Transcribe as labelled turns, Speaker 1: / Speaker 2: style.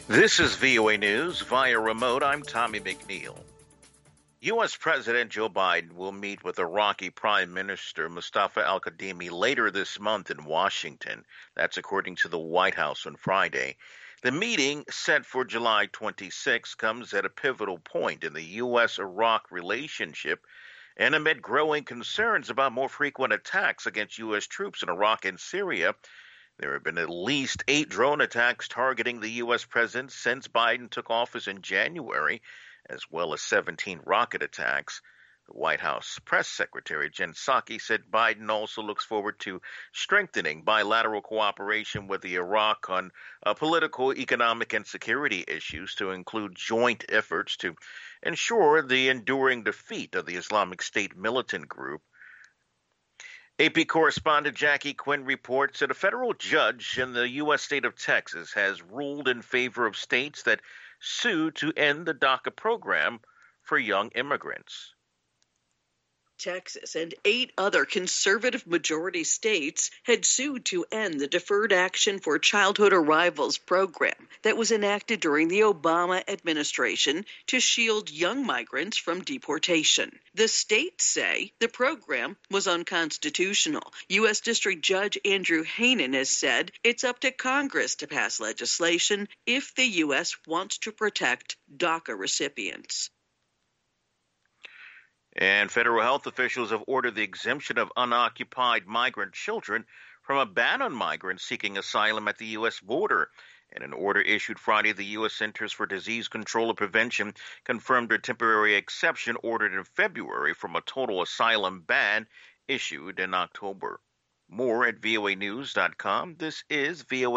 Speaker 1: This is VOA News via remote. I'm Tommy McNeil. U.S. President Joe Biden will meet with Iraqi Prime Minister Mustafa al-Kadhimi later this month in Washington. That's according to the White House on Friday. The meeting, set for July 26, comes at a pivotal point in the U.S.-Iraq relationship and amid growing concerns about more frequent attacks against U.S. troops in Iraq and Syria. There have been at least 8 drone attacks targeting the U.S. president since Biden took office in January, as well as 17 rocket attacks. The White House press secretary Jen Psaki said Biden also looks forward to strengthening bilateral cooperation with Iraq on political, economic, and security issues, to include joint efforts to ensure the enduring defeat of the Islamic State militant group. AP correspondent Jackie Quinn reports that a federal judge in the U.S. state of Texas has ruled in favor of states that sue to end the DACA program for young immigrants.
Speaker 2: Texas and 8 other conservative majority states had sued to end the Deferred Action for Childhood Arrivals program that was enacted during the Obama administration to shield young migrants from deportation. The states say the program was unconstitutional. U.S. District Judge Andrew Hanen has said it's up to Congress to pass legislation if the U.S. wants to protect DACA recipients.
Speaker 1: And federal health officials have ordered the exemption of unoccupied migrant children from a ban on migrants seeking asylum at the U.S. border. In an order issued Friday, the U.S. Centers for Disease Control and Prevention confirmed a temporary exception ordered in February from a total asylum ban issued in October. More at voanews.com. This is VOA.